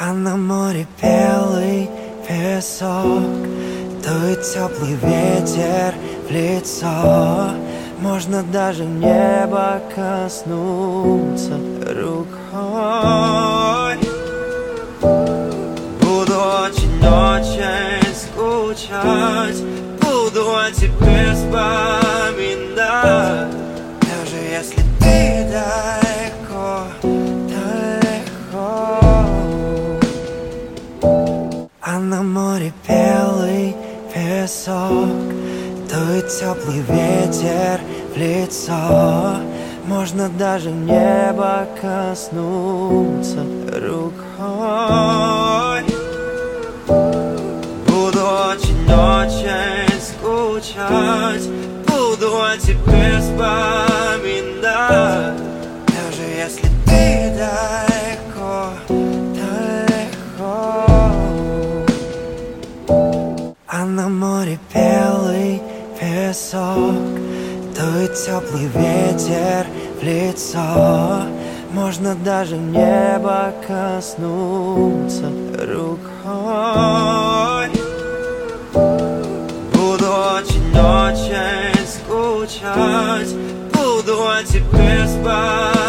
А на море белый песок, дует теплый ветер в лицо. Можно даже небо коснуться рукой. Буду очень-очень скучать, буду о тебе вспоминать, даже если ты далеко, далеко. А на море белый песок, дует теплый ветер в лицо. Можно даже небо коснуться рукой. Буду очень-очень скучать, буду о тебе вспоминать, даже если ты далеко, далеко. А на море белый песок, дует теплый ветер в лицо. Можно даже небо коснуться рукой. Буду очень-очень скучать, буду о тебе вспоминать.